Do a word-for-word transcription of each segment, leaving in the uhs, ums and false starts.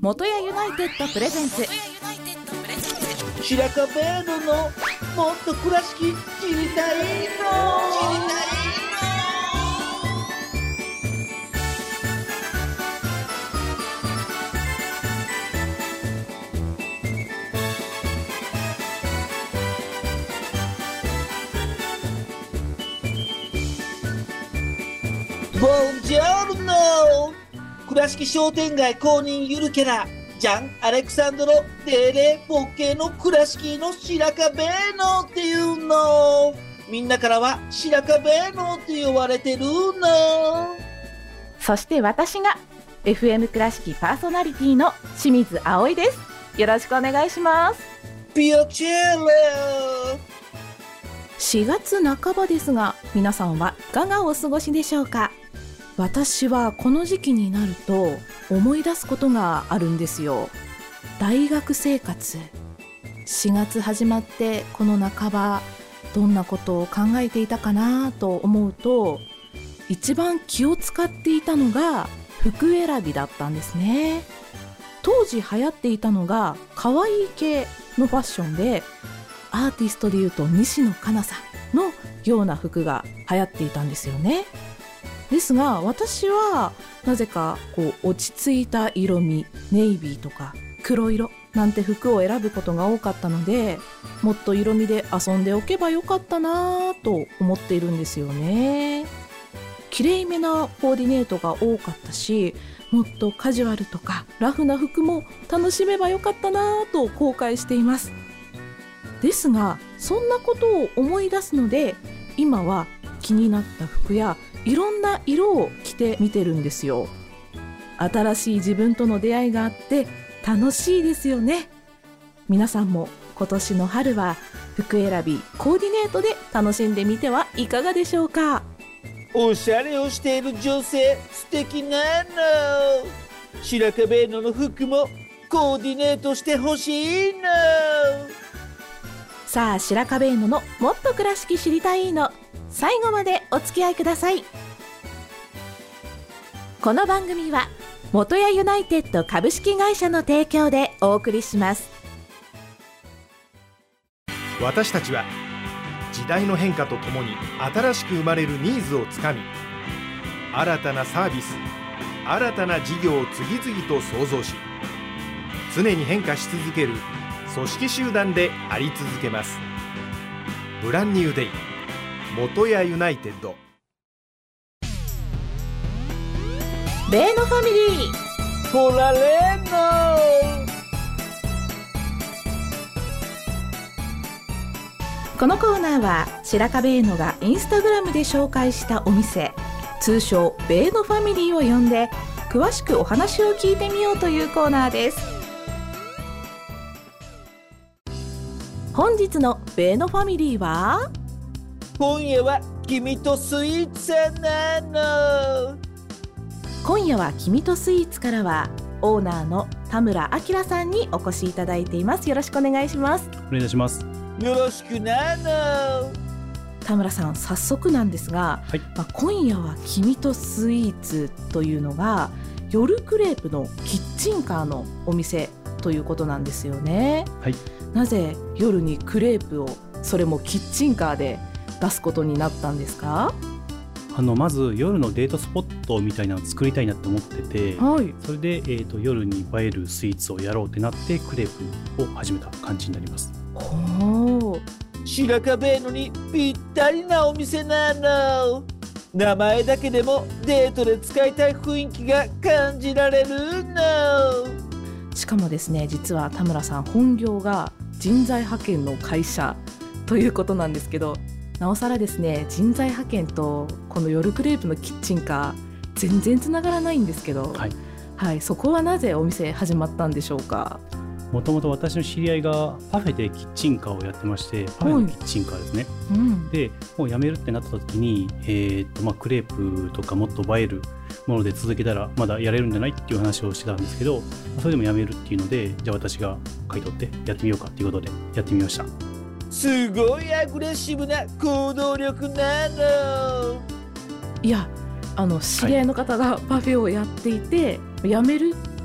元谷ユナイテッドプレゼンツ白壁ののもっと倉敷知りたいのボンジョルノ倉敷商店街公認ゆるキャラジャン・アレクサンドロ・デレ・ボケの倉敷の白壁のっていうの。みんなからは白壁のって呼ばれてるの。 そして私が エフエム 倉敷パーソナリティの清水葵です。よろしくお願いします。 ピアチェレしがつなかばですが、皆さんはいかがお過ごしでしょうか。私はこの時期になると思い出すことがあるんですよ。大学生活、しがつ始まってこの半ばどんなことを考えていたかなと思うと、一番気を使っていたのが服選びだったんですね。当時流行っていたのが可愛い系のファッションで、アーティストでいうと西野カナさんのような服が流行っていたんですよね。ですが私はなぜかこう落ち着いた色味、ネイビーとか黒色なんて服を選ぶことが多かったので、もっと色味で遊んでおけばよかったなと思っているんですよね。きれいめなコーディネートが多かったし、もっとカジュアルとかラフな服も楽しめばよかったなと後悔しています。ですがそんなことを思い出すので、今は気になった服やいろんな色を着てみてるんですよ。新しい自分との出会いがあって楽しいですよね。皆さんも今年の春は服選び、コーディネートで楽しんでみてはいかがでしょうか。 おしゃれをしている女性素敵なの。白壁のの服もコーディネートしてほしいの。 さあ白壁ののもっと倉敷知りたいの、最後までお付き合いください。この番組は元谷ユナイテッド株式会社の提供でお送りします。 私たちは時代の変化とともに新しく生まれるニーズをつかみ、新たなサービス、新たな事業を次々と創造し、常に変化し続ける組織集団であり続けます。ブランニューデイ元谷ユナイテッド。 ベーノファミリーホラレーノ。 このコーナーは白壁ベーノがインスタグラムで紹介したお店、通称ベーノファミリーを呼んで詳しくお話を聞いてみようというコーナーです。本日のベーノファミリーは、 今夜は君とスイーツなの。 今夜は君とスイーツからはオーナーの田村明さんにお越しいただいています。よろしくお願いします。 お願いします。 よろしくなの。 田村さん、早速なんですが、 はい、 まあ、今夜は君とスイーツというのが夜クレープのキッチンカーのお店ということなんですよね。 はい、 なぜ夜にクレープを、それもキッチンカーで出すことになったんですか？ あのまず夜のデートスポットみたいなのを作りたいなと思ってて、 はい、 それで、えーと、夜に映えるスイーツをやろうってなってクレープを始めた感じになります。 ほう、白壁のにぴったりなお店なの。名前だけでもデートで使いたい雰囲気が感じられるの。 しかもですね、実は田村さん本業が人材派遣の会社ということなんですけど、なおさらですね、人材派遣とこの夜クレープのキッチンカー全然つながらないんですけど、 はいはい、そこはなぜお店始まったんでしょうか？ もともと私の知り合いがパフェでキッチンカーをやってまして、パフェのキッチンカーですね、 うん、でもう辞めるってなった時に、えーとまあ、クレープとかもっと映えるもので続けたらまだやれるんじゃないっていう話をしてたんですけど、それでも辞めるっていうので、じゃあ私が買い取ってやってみようかっていうことでやってみました。 すごいアグレッシブな行動力なの。 いや、あの知り合いの方がパフェをやっていて、はい、辞めるって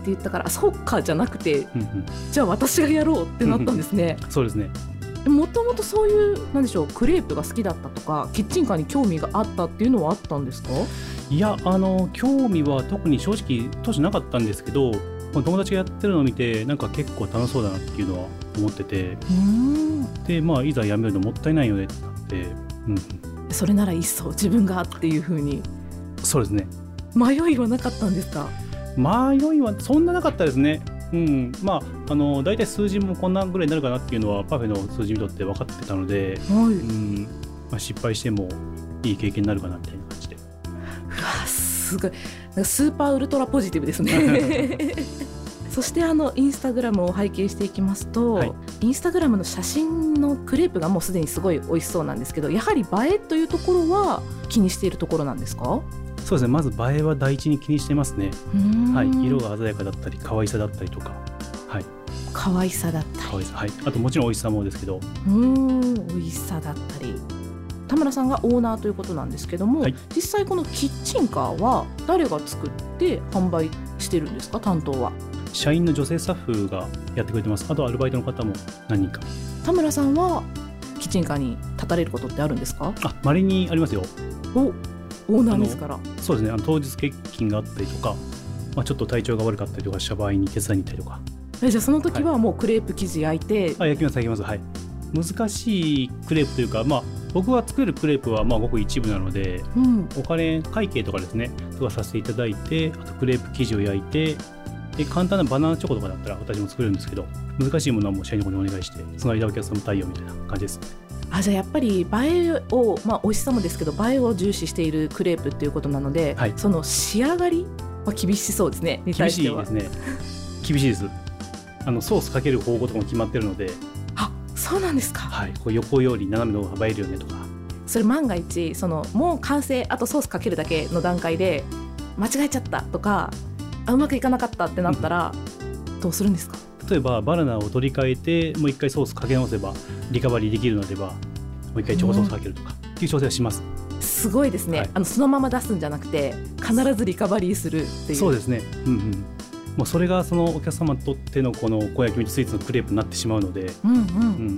言ったから、そうかじゃなくて、 うんうん、 じゃあ私がやろうってなったんですね。 そうですね。 もともとそういうなんでしょう、クレープが好きだったとかキッチンカーに興味があったっていうのはあったんですか？ いや、あの興味は特に正直当時なかったんですけど、友達がやってるのを見てなんか結構楽しそうだなっていうのは思ってて、 うーん、 で、まあ、いざやめるのもったいないよねってなって、うん、 それならいっそ自分がっていう風に。 そうですね。 迷いはなかったんですか？ 迷いはそんななかったですね。うん、まあ、あの大体数字もこんなぐらいになるかなっていうのはパフェの数字見とって分かってたので、 はい、 うんまあ、失敗してもいい経験になるかなみたいな感じで。 うわ、すごい、なんかスーパーウルトラポジティブですね。そしてあのインスタグラムを拝見していきますと、はい、インスタグラムの写真のクレープがもうすでにすごい美味しそうなんですけど、やはり映えというところは気にしているところなんですか？ そうですね、まず映えは第一に気にしてますね。はい、色が鮮やかだったり可愛さだったりとか、はい、 可愛さだったり、 可愛さ、はい、あともちろん美味しさもですけど、 うーん、美味しさだったり。田村さんがオーナーということなんですけども、はい、実際このキッチンカーは誰が作って販売してるんですか？担当は社員の女性スタッフがやってくれてます。あとアルバイトの方も何人か。 田村さんはキッチンカーに立たれることってあるんですか？あ、 稀にありますよ。 お、オーナーですから。 そうですね、あの当日欠勤があったりとか、まあ、ちょっと体調が悪かったりとかした場合に手伝いに行ったりとか。 え、じゃあその時はもうクレープ生地焼いて、 はい、あ、焼きます焼きます。はい、難しいクレープというか、まあ、僕が作るクレープはまあごく一部なので、うん、お金会計とかですねとかさせていただいて、あとクレープ生地を焼いて、で簡単なバナナチョコとかだったら私も作れるんですけど、難しいものはもう社員の子にお願いして、その間お客様対応みたいな感じです。 あ、じゃあやっぱり映えを、まあ、美味しさもですけど映えを重視しているクレープっていうことなので、はい、その仕上がりは厳しそうですね。に対しては厳しいですね。厳しいです。あのソースかける方向とかも決まってるので。 あ、そうなんですか。 はい、こう横より斜めの方が映えるよねとか。 それ万が一そのもう完成、あとソースかけるだけの段階で間違えちゃったとか、あ、うまくいかなかったってなったら、うん、どうするんですか？ 例えばバナナを取り替えてもう一回ソースかけ直せばリカバリーできるのでは、もう一回チョコソースかけるとかっていう調整はします。 すごいですね、はい、あのそのまま出すんじゃなくて必ずリカバリーするっていう。 そうですね、うんうん、もうそれがそのお客様にとってのこの小焼きミスイーツのクレープになってしまうので、うんうんうん、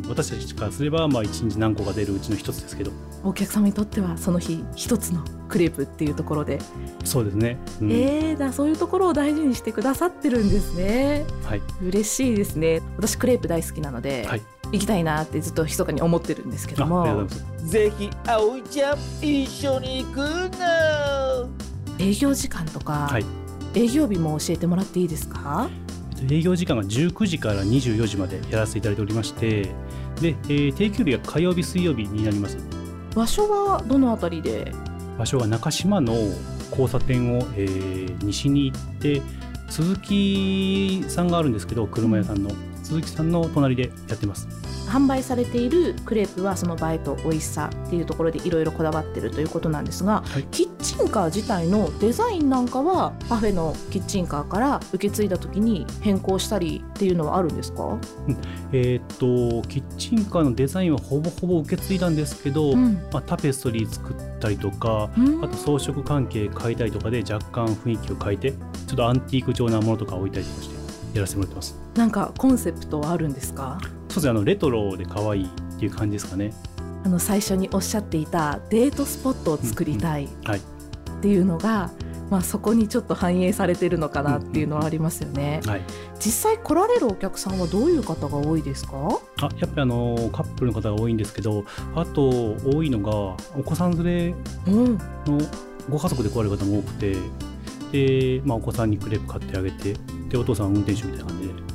私たちからすればまあいちにち何個か出るうちの一つですけど、 お客様にとってはその日一つのクレープっていうところで。 そうですね、 うん、えー、だそういうところを大事にしてくださってるんですね。 はい、 嬉しいですね。私クレープ大好きなので、はい、行きたいなってずっと密かに思ってるんですけども。 あ、ぜひ葵ちゃん一緒に行くな。 営業時間とか、はい、営業日も教えてもらっていいですか？ 営業時間がじゅうくじからにじゅうよじまでやらせていただいておりまして、で、えー、定休日が火曜日水曜日になります。 場所はどのあたりで？ 場所は中島の交差点を、えー、西に行って、鈴木さんがあるんですけど、車屋さんの、うん、鈴木さんの隣でやってます。 販売されているクレープはその映えと美味しさっていうところでいろいろこだわってるということなんですが、はい、キッチンカー自体のデザインなんかはパフェのキッチンカーから受け継いだ時に変更したりっていうのはあるんですか？うん、 えー、っとキッチンカーのデザインはほぼほぼ受け継いだんですけど、うん、まあ、タペストリー作ったりとか、うん、あと装飾関係変えたりとかで若干雰囲気を変えて、ちょっとアンティーク調なものとか置いたりとかしてやらせてもらってます。 なんかコンセプトはあるんですか？ そうですね、あのレトロで可愛いっていう感じですかね。 あの最初におっしゃっていたデートスポットを作りたいっていうのが、まあ、そこにちょっと反映されてるのかなっていうのはありますよね。はい、実際来られるお客さんはどういう方が多いですか？ あ、やっぱりあのカップルの方が多いんですけど、あと多いのがお子さん連れのご家族で来られる方も多くて、で、まあ、お子さんにクレープ買ってあげて、でお父さんは運転手みたいな感じで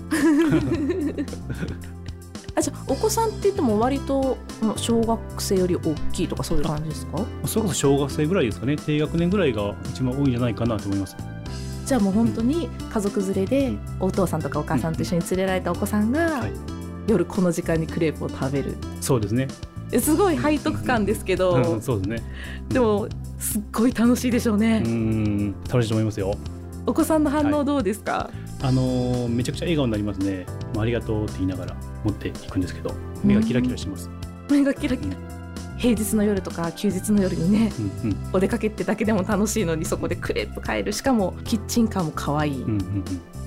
あ、じゃあお子さんって言っても割と小学生より大きいとかそういう感じですか？ それこそ小学生ぐらいですかね。低学年ぐらいが一番多いんじゃないかなと思います。 じゃあもう本当に家族連れでお父さんとかお母さんと一緒に連れられたお子さんが、うんうん、はい、夜この時間にクレープを食べる。 そうですね。 すごい背徳感ですけど、 うん、そうですね。 でもすっごい楽しいでしょうね。 うん、楽しいと思いますよ。 お子さんの反応どうですか？はい、 あのー、めちゃくちゃ笑顔になりますね。まあ、ありがとうって言いながら持っていくんですけど、目がキラキラします。 目がキラキラ、うん、平日の夜とか休日の夜にね、うんうん、お出かけってだけでも楽しいのに、そこでクレープ買える、しかもキッチンカーも可愛い、うんうんうん、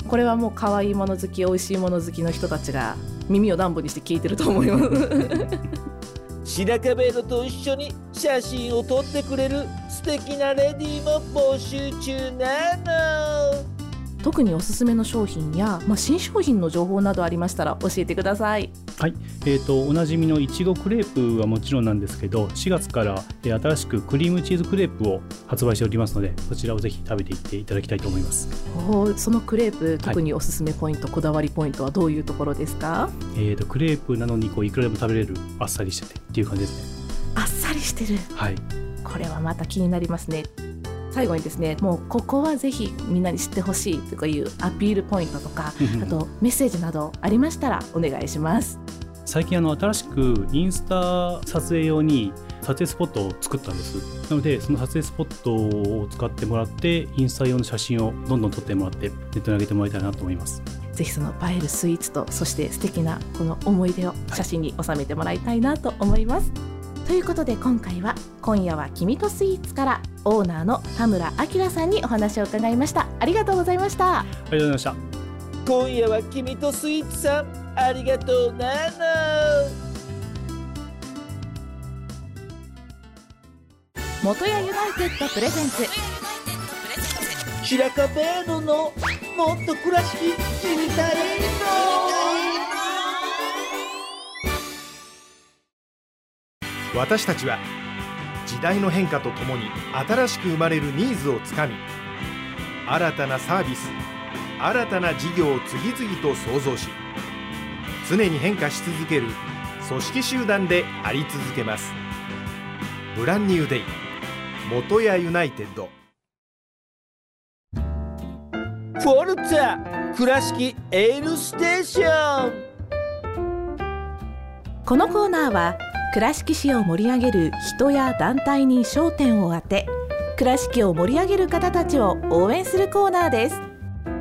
これはもう可愛いもの好き、美味しいもの好きの人たちが耳をダンボにして聞いてると思います白壁のと一緒に写真を撮ってくれる素敵なレディーも募集中なの。 特におすすめの商品や、まあ、新商品の情報などありましたら教えてください。 はい、えーとおなじみのいちごクレープはもちろんなんですけど、しがつから、えー、新しくクリームチーズクレープを発売しておりますので、そちらをぜひ食べていっていただきたいと思います。 おそのクレープ、特におすすめポイント、はい、こだわりポイントはどういうところですか？ えーとクレープなのにこういくらでも食べれる、あっさりしててっていう感じですね。 あっさりしてる、 はい、 これはまた気になりますね。最後にですね、もうここはぜひみんなに知ってほしいとかいうアピールポイントとかあとメッセージなどありましたらお願いします。 最近あの新しくインスタ撮影用に撮影スポットを作ったんです。なのでその撮影スポットを使ってもらってインスタ用の写真をどんどん撮ってもらってネットに上げてもらいたいなと思います。 ぜひその映えるスイーツとそして素敵なこの思い出を写真に収めてもらいたいなと思います、はい、ということで今回は今夜は君とスイーツからオーナーの田村明さんにお話を伺いました。ありがとうございました。 ありがとうございました。 今夜は君とスイーツさんありがとうなの。 元谷ユナイテッドプレゼンツ白壁ののもっと倉敷知りたいの。 私たちは時代の変化とともに新しく生まれるニーズをつかみ、新たなサービス、新たな事業を次々と創造し、常に変化し続ける組織集団であり続けます。ブランニューデイ元谷ユナイテッド。 フォルツァ倉敷エールステーション。 このコーナーは倉敷市を盛り上げる人や団体に焦点を当て、倉敷を盛り上げる方たちを応援するコーナーです。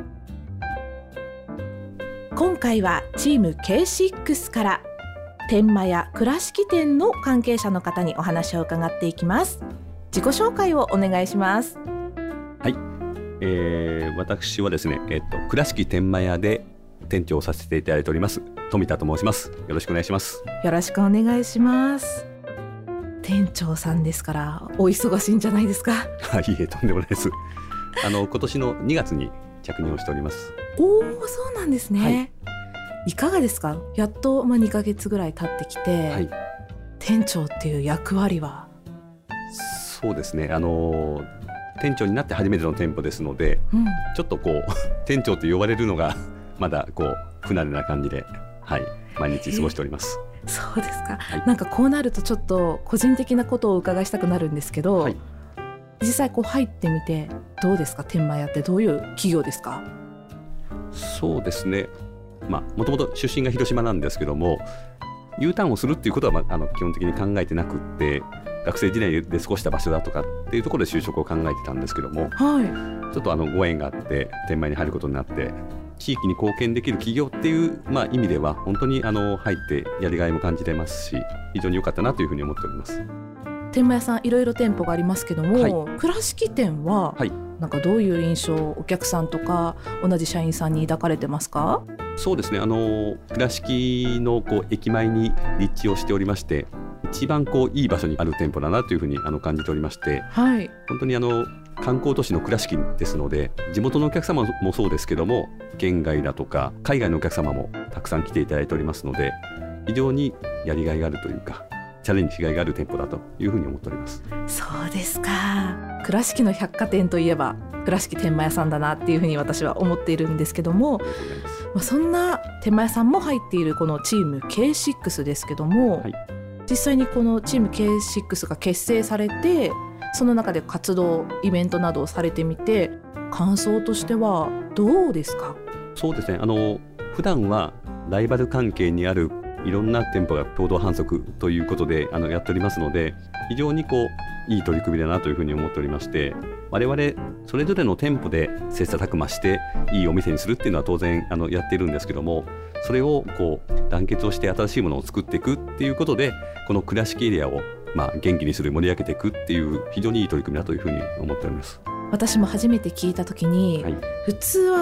今回はチーム ケーシックス から天満屋倉敷店の関係者の方にお話を伺っていきます。自己紹介をお願いします。 はい、えー、私はですね、えっと、倉敷天満屋で店長をさせていただいております富田と申します。よろしくお願いします。 よろしくお願いします。店長さんですからお忙しいんじゃないですか？ はい、いえとんでもないです。あの今年のにがつに着任をしております。 おー、そうなんですね、はい、いかがですか？やっと、まあ、にかげつぐらい経ってきて、はい、店長っていう役割は？ そうですね、あの店長になって初めての店舗ですので、うん、ちょっとこう店長と呼ばれるのがまだこう不慣れな感じで、はい、毎日過ごしております。 そうですか、はい、なんかこうなるとちょっと個人的なことをお伺いしたくなるんですけど、はい、実際こう入ってみてどうですか？天満屋ってどういう企業ですか？ そうですね、まあもともと出身が広島なんですけども、U ターンをするっていうことは、まあ、あの基本的に考えてなくって、学生時代で過ごした場所だとかっていうところで就職を考えてたんですけども、はい、ちょっとあのご縁があって天満屋に入ることになって、地域に貢献できる企業っていう、まあ、意味では本当にあの入ってやりがいも感じてますし、非常に良かったなというふうに思っております。 天満屋さんいろいろ店舗がありますけども、はい、倉敷店は、はい、なんかどういう印象お客さんとか同じ社員さんに抱かれてますか？ そうですね、あの倉敷のこう駅前に立地をしておりまして、一番こういい場所にある店舗だなというふうにあの感じておりまして、はい、本当にあの観光都市の倉敷ですので、地元のお客様もそうですけども、県外だとか海外のお客様もたくさん来ていただいておりますので、非常にやりがいがあるというか、チャレンジしがいがある店舗だというふうに思っております。 そうですか。倉敷の百貨店といえば倉敷天満屋さんだなっていうふうに私は思っているんですけども、まあ、そんな天満屋さんも入っているこのチーム ケーシックス ですけども、はい、実際にこのチーム ケーシックス が結成されて、その中で活動イベントなどをされてみて感想としてはどうですか？ そうですね、あの普段はライバル関係にあるいろんな店舗が共同販促ということであのやっておりますので、非常にこういい取り組みだなというふうに思っておりまして、我々それぞれの店舗で切磋琢磨していいお店にするっていうのは当然あのやっているんですけども、それをこう団結をして新しいものを作っていくっていうことで、この倉敷エリアをまあ元気にする、盛り上げていくっていう非常にいい取り組みだというふうに思っております。 私も初めて聞いた時に、はい、普通は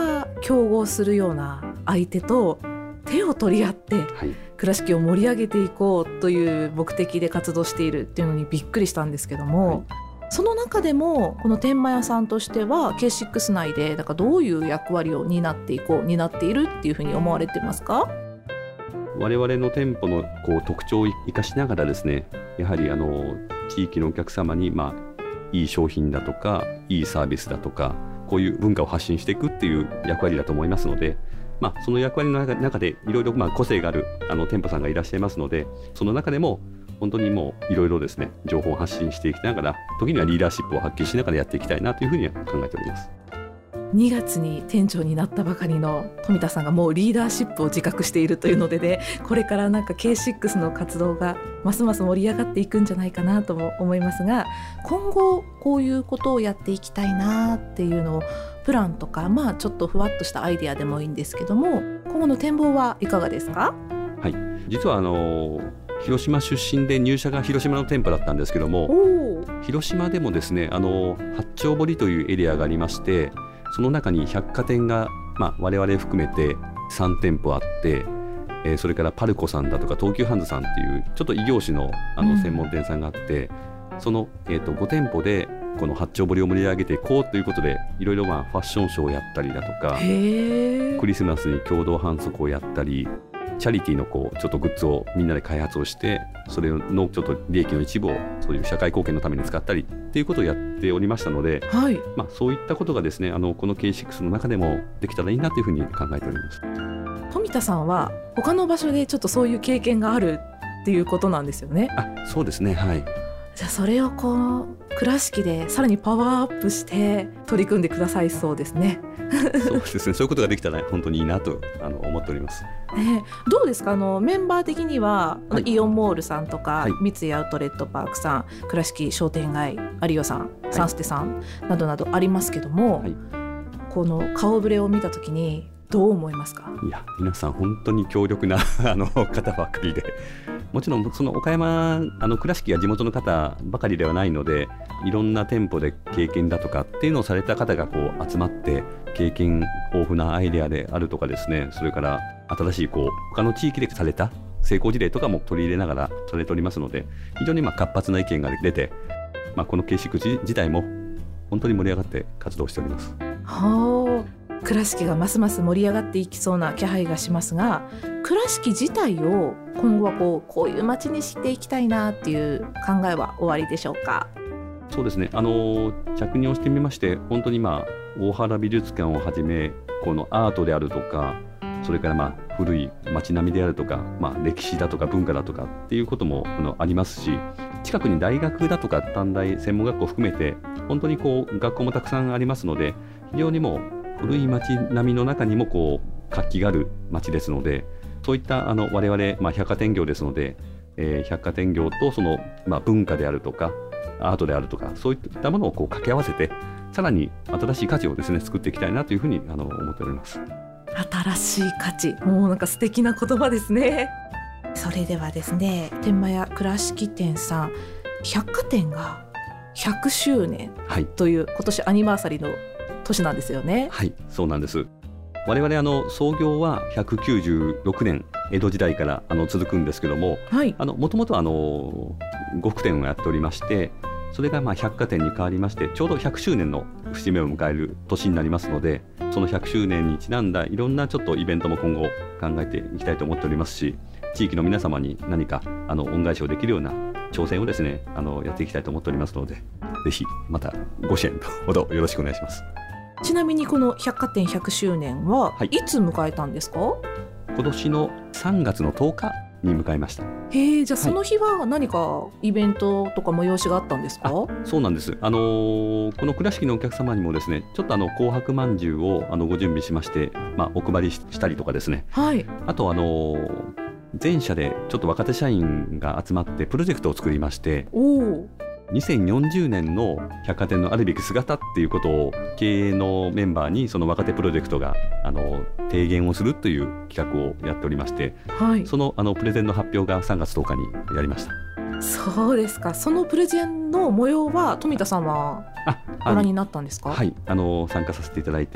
競合するような相手と手を取り合ってはい倉敷を盛り上げていこうという目的で活動しているっていうのにびっくりしたんですけども、はい、その中でもこの天満屋さんとしては ケーシックス 内でだからどういう役割を担っていこう担っているっていうふうに思われてますか？ 我々の店舗のこう特徴を生かしながらですね、やはりあの地域のお客様に、まあ、いい商品だとかいいサービスだとかこういう文化を発信していくっていう役割だと思いますので、まあ、その役割の中でいろいろ個性があるあの店舗さんがいらっしゃいますので、その中でも本当にもういろいろですね情報を発信していきながら、時にはリーダーシップを発揮しながらやっていきたいなというふうには考えております。 にがつに店長になったばかりの富田さんがもうリーダーシップを自覚しているというのでね、これからなんか ケーシックス の活動がますます盛り上がっていくんじゃないかなとも思いますが、今後こういうことをやっていきたいなっていうのをプランとか、まあちょっとふわっとしたアイデアでもいいんですけども、今後の展望はいかがですか？ はい、実はあの広島出身で入社が広島の店舗だったんですけども、広島でもですねあの八丁堀というエリアがありまして、その中に百貨店が、まあ、我々含めてさん店舗あって、えー、それからパルコさんだとか東急ハンズさんっていうちょっと異業種の、あの専門店さんがあって、うん、その、えー、とご店舗でこの八丁堀を盛り上げていこうということで、いろいろまあファッションショーをやったりだとか、クリスマスに共同販促をやったり、チャリティーのこうちょっとグッズをみんなで開発をして、それのちょっと利益の一部をそういう社会貢献のために使ったりっていうことをやっておりましたので、はい、まあ、そういったことがですねあのこの ケーシックス の中でもできたらいいなというふうに考えております。 富田さんは他の場所でちょっとそういう経験があるっていうことなんですよね。 あ、そうですね、はい。 じゃあそれをこう倉敷でさらにパワーアップして取り組んでくださいそうですね。 そうですね、そういうことができたら本当にいいなとあの思っております。 ね、どうですか、あのメンバー的には、はい、イオンモールさんとか、はい、三井アウトレットパークさん、倉敷商店街有吉さん、はい、サンステさんなどなどありますけども、はい、この顔ぶれを見たときにどう思いますか？ いや、皆さん本当に強力なあの方ばかりで、もちろんその岡山あの倉敷が地元の方ばかりではないので、いろんな店舗で経験だとかっていうのをされた方がこう集まって、経験豊富なアイデアであるとかですね、それから新しいこう他の地域でされた成功事例とかも取り入れながらされておりますので、非常にまあ活発な意見が出て、まあ、この ケーシックス 自体も本当に盛り上がって活動しております。 はあ、倉敷がますます盛り上がっていきそうな気配がしますが、倉敷自体を今後はこう、こういう街にしていきたいなっていう考えはおありでしょうか？ そうですね、あの着任をしてみまして、本当に今大原美術館をはじめ、このアートであるとか、それからまあ古い街並みであるとか、まあ、歴史だとか文化だとかっていうこともあのありますし、近くに大学だとか短大専門学校含めて本当にこう学校もたくさんありますので、非常にもう古い街並みの中にもこう活気がある街ですので、そういったあの我々、まあ、百貨店業ですので、えー、百貨店業とその、まあ、文化であるとかアートであるとか、そういったものをこう掛け合わせて、さらに新しい価値をですね作っていきたいなというふうにあの思っております。 新しい価値、もうなんか素敵な言葉ですね。それではですね、天満屋倉敷店さん、百貨店がひゃくしゅうねんという、はい、今年アニバーサリーの年なんですよね。 はい、そうなんです。我々あの創業はひゃくきゅうじゅうろくねん、江戸時代からあの続くんですけども、もともと呉服店をやっておりまして、それがまあ百貨店に変わりまして、ちょうどひゃくしゅうねんの節目を迎える年になりますので、そのひゃくしゅうねんにちなんだいろんなちょっとイベントも今後考えていきたいと思っておりますし、地域の皆様に何かあの恩返しをできるような挑戦をですねあのやっていきたいと思っておりますので、ぜひまたご支援ほどよろしくお願いします。 ちなみにこの百貨店ひゃくしゅうねんはいつ迎えたんですか？はい、 今年のさんがつのとおかに迎えました。 へえ、じゃあその日は何かイベントとか催しがあったんですか？ あ、そうなんです。あのー、この倉敷のお客様にもですね、ちょっとあの紅白まんじゅうをあのご準備しまして、まあ、お配りしたりとかですね、はい、あとあのー、全社でちょっと若手社員が集まってプロジェクトを作りまして、おにせんよんじゅうねんの百貨店のあるべき姿っていうことを経営のメンバーにその若手プロジェクトがあの提言をするという企画をやっておりまして、はい、そのあのプレゼンの発表がさんがつとおかにやりました。 そうですか。そのプレゼンの模様は富田さんはご覧になったんですか？ はい、あの参加させていただいて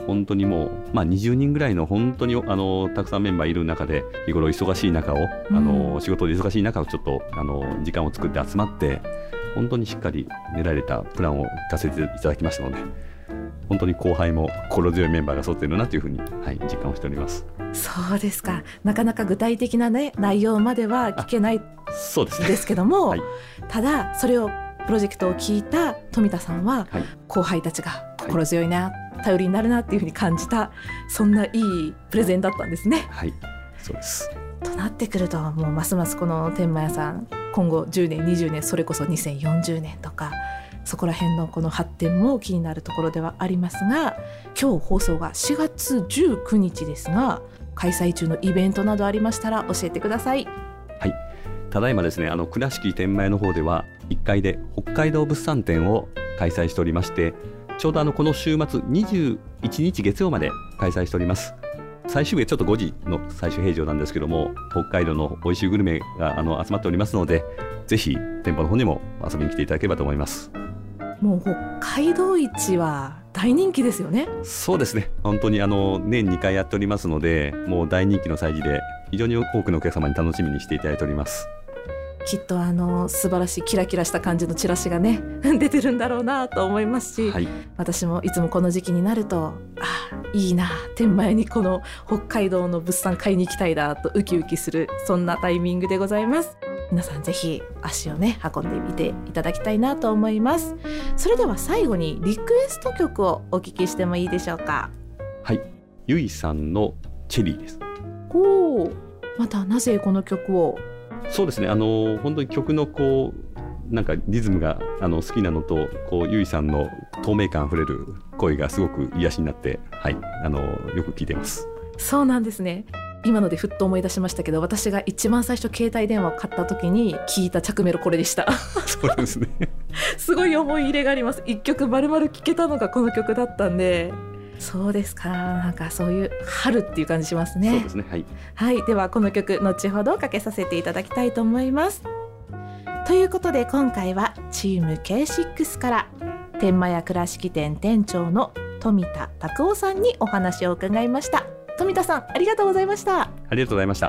本当にもう、まあ、にじゅうにんぐらいの本当にあのたくさんメンバーいる中で、日頃忙しい中を、あの仕事で忙しい中をちょっとあの時間を作って集まって、本当にしっかり練られたプランを聞かせていただきましたので、本当に後輩も心強いメンバーが揃っているなというふうに、はい、実感をしております。 そうですか。なかなか具体的な、ね、内容までは聞けないそうですねですけども、 はい、 ただそれをプロジェクトを聞いた富田さんは、 はい、 後輩たちが心強いな、はい、頼りになるなっていうふうに感じた、そんないいプレゼンだったんですね。 はい、そうです。 となってくると、もうますますこの天満屋さん、今後じゅうねんにじゅうねん、それこそにせんよんじゅうねんとか、そこら辺のこの発展も気になるところではありますが、今日放送がしがつじゅうくにちですが、開催中のイベントなどありましたら教えてください。 はい、ただいまですね、あの倉敷天満屋の方ではいっかいで北海道物産展を開催しておりまして、ちょうどあのこの週末にじゅういちにち月曜まで開催しております。最終日はちょっとごじの最終平常なんですけども、北海道の美味しいグルメがあの集まっておりますので、ぜひ店舗の方にも遊びに来ていただければと思います。 もう北海道市は大人気ですよね。 そうですね、本当にあの年にかいやっておりますので、もう大人気の催事で、非常に多くのお客様に楽しみにしていただいております。 きっとあの素晴らしいキラキラした感じのチラシがね出てるんだろうなと思いますし、はい、私もいつもこの時期になると、あ、いいな、天満屋にこの北海道の物産買いに行きたいなとウキウキする、そんなタイミングでございます。皆さんぜひ足をね運んでみていただきたいなと思います。それでは最後にリクエスト曲をお聞きしてもいいでしょうか。 はい、ゆいさんのチェリーです。 おー、またなぜこの曲を。 そうですね、あの本当に曲のこうなんかリズムがあの好きなのと、こうゆいさんの透明感あふれる声がすごく癒しになって、はい、あのよく聴いています。 そうなんですね。今のでふっと思い出しましたけど、私が一番最初携帯電話を買った時に聞いた着メロこれでした。 そうですねすごい思い入れがあります。一曲丸々聴けたのがこの曲だったんで。そうですか。なんかそういう春っていう感じしますね。 そうですね、はい、 はい、ではこの曲後ほどかけさせていただきたいと思います。ということで今回はチーム ケーシックス から天満屋倉敷店店長の富田拓夫さんにお話を伺いました。富田さん、ありがとうございました。 ありがとうございました。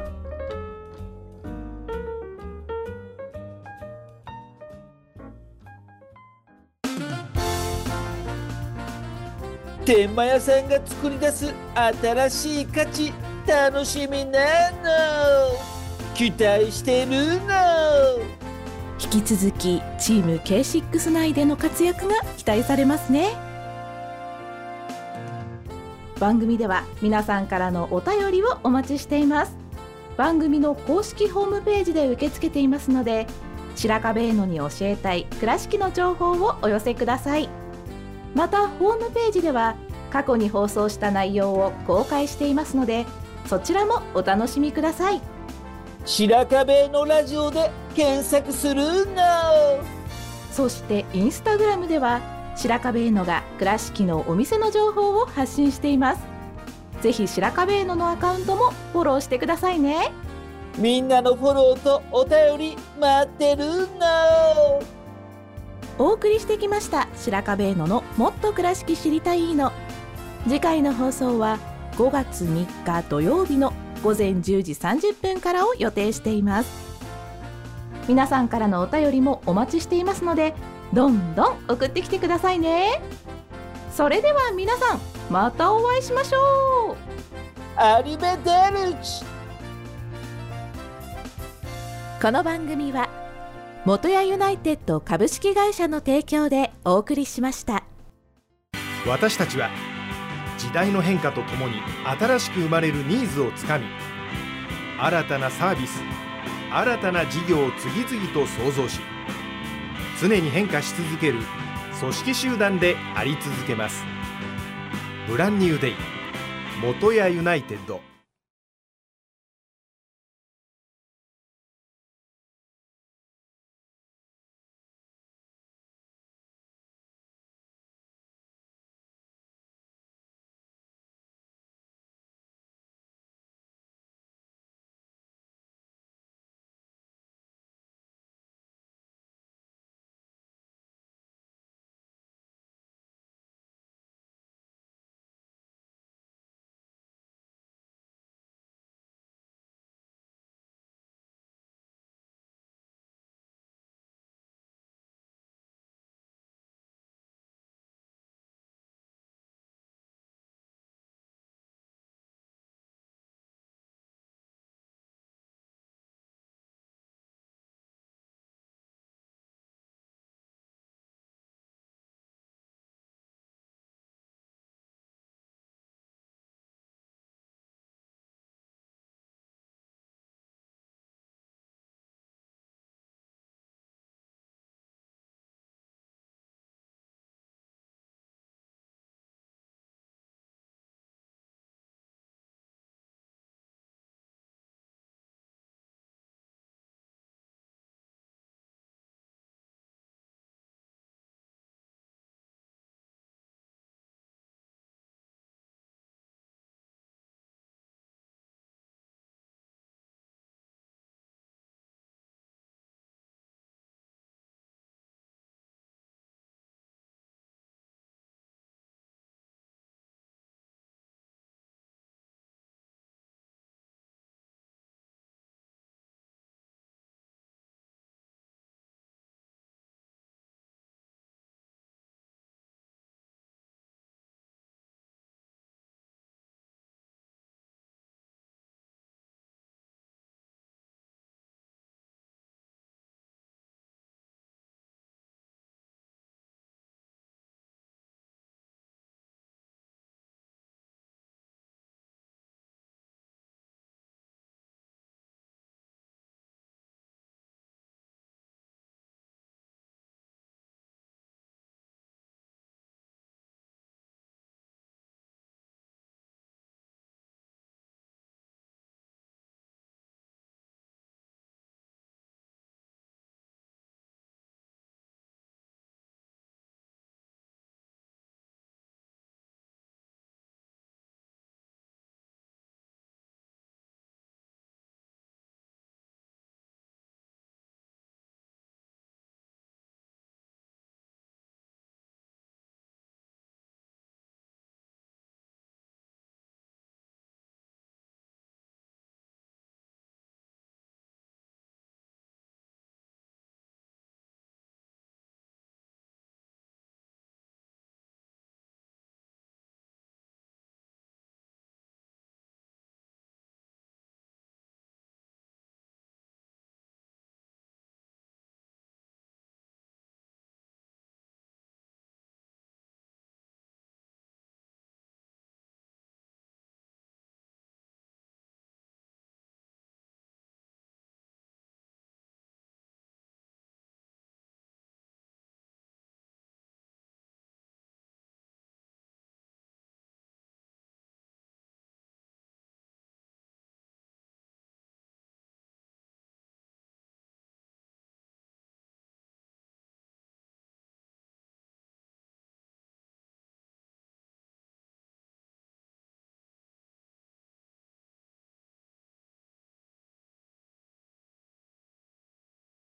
天満屋さんが作り出す新しい価値、楽しみなの、期待してるの。 引き続きチーム ケーシックス 内での活躍が期待されますね。番組では皆さんからのお便りをお待ちしています。番組の公式ホームページで受け付けていますので、白壁絵のに教えたい倉敷の情報をお寄せください。またホームページでは過去に放送した内容を公開していますので、そちらもお楽しみください。 白壁のラジオで検索するの。 そしてインスタグラムでは白壁絵のが倉敷のお店の情報を発信しています。ぜひ白壁絵ののアカウントもフォローしてくださいね。 みんなのフォローとお便り待ってるの。 お送りしてきました白壁絵ののもっと倉敷知りたいの。次回の放送はごがつみっか土曜日のごぜんじゅうじさんじゅっぷんからを予定しています。皆さんからのお便りもお待ちしていますので、どんどん送ってきてくださいね。それでは皆さん、またお会いしましょう。 アリベデルチ。 この番組は元谷ユナイテッド株式会社の提供でお送りしました。 私たちは時代の変化とともに新しく生まれるニーズをつかみ、新たなサービス、新たな事業を次々と創造し、常に変化し続ける組織集団であり続けます。ブランニューデイ元谷ユナイテッド。